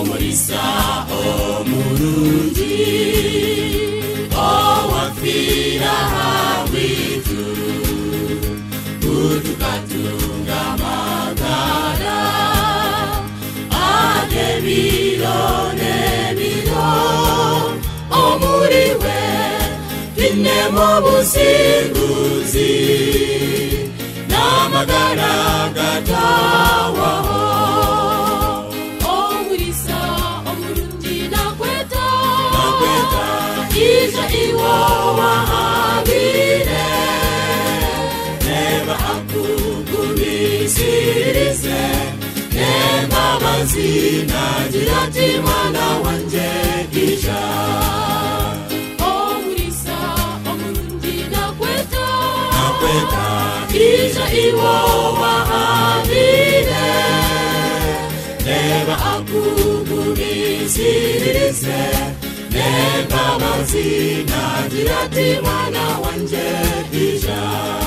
omurisa omurungi owafira hawitu utukatunga magara adebiro nebiro omuriwe tinemo businguzi namagara gatawaho omurisa omurungi nakweta ija iwo wahabire neba akugumisirize nembabazi nagira ati mwana wanje ija omurisa omurungi nakweta ija iwo wahabire neba akugumisirize nembabazi nagira ati mwana wanje ija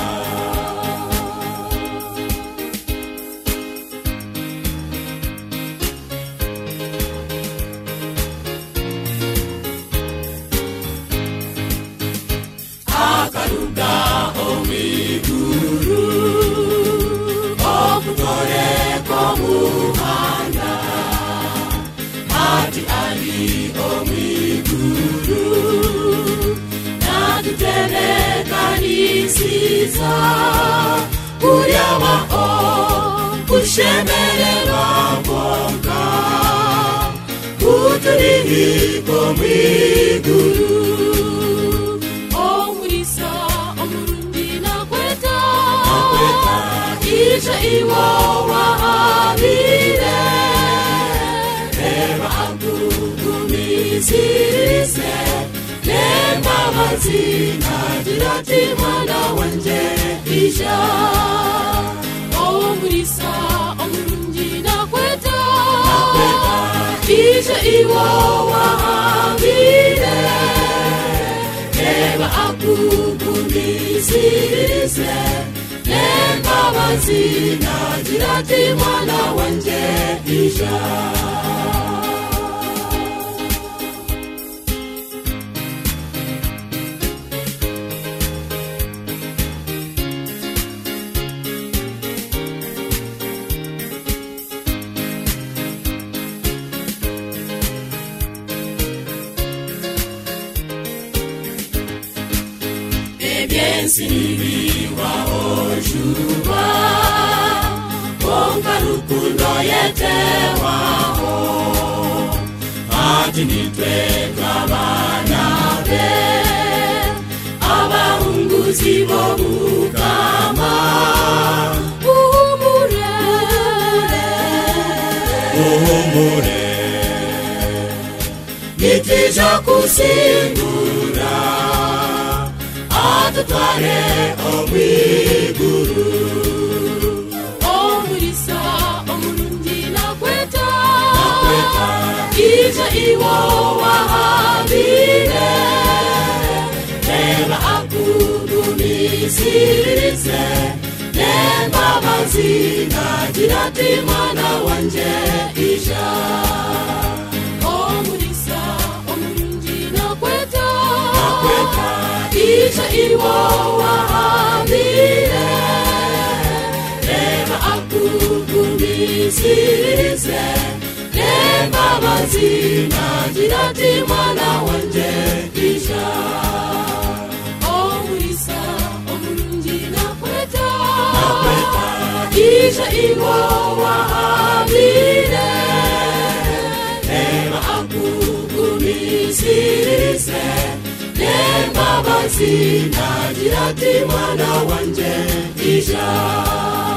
akaruga omiguru okutoreko muhanda ati ali omiguru natuterekanisiza kuryama o kushemererwa bonga kuturihiko mwiguru omurisa omurungi nakweta ija iwo wahabire neba akugumisirize nembabazi nagira ati mwana wanje ija omurisa omurungi nakweta ija iwo wahabire neba akugumisirize nembabazi nagira ati mwana wanje ija ebyensinibirwa ojuba bonga rukundo yetewaho ati nitweka abana be abahunguzi b'obukama uhumure nitija kusingura atutware omwiguru omurisa omurungi nakweta ija iwo wahabire neba akugumisirize nembabazi nagira ati mwana wanje ija omurisa omurungi nakweta ija iwo wahabire neba akugumisirize nembabazi nagira ati mwana wanje ija omurisa omurungi nakweta ija iwo wahabire neba akugumisirize nembabazi nagira ati mwana wanje ija